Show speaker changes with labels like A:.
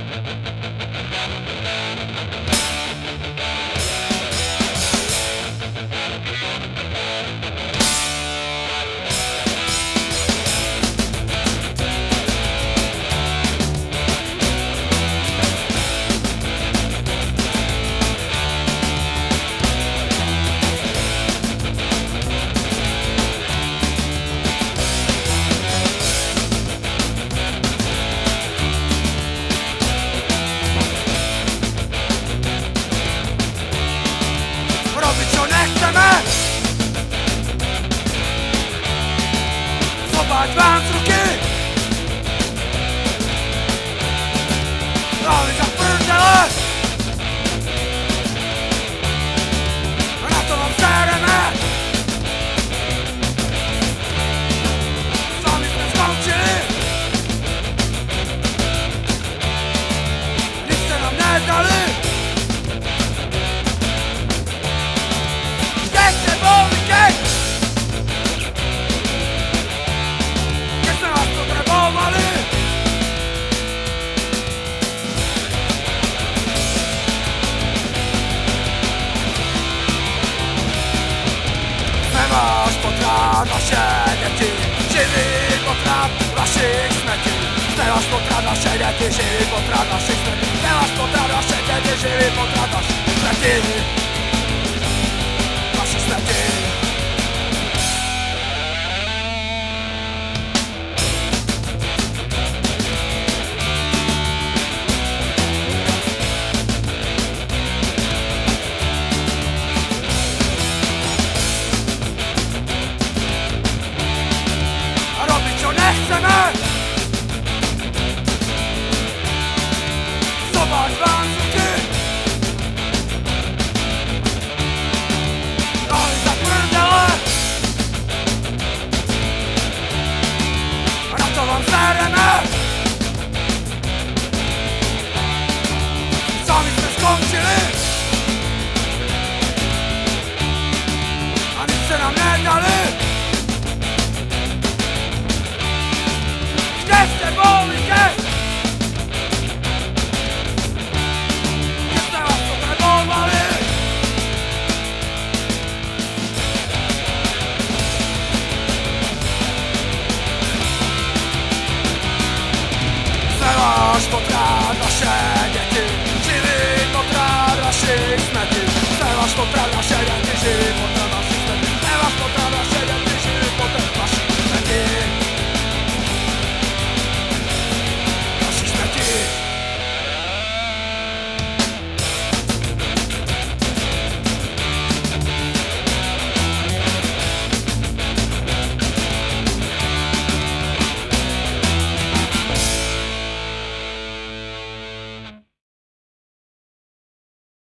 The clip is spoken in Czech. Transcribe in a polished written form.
A: Zobacz wam z ruky, ale zaprdele, na to wam sereme. Sami jsme skończyli, nic se nám nedali. Jesteście wolni, Máš potrat naše děti, živý potrat vašich smetí. Máš potrat naše děti, živý potrat našich smetí. Máš potrat naše děti, živý potrat našich smetí. Naši smetí.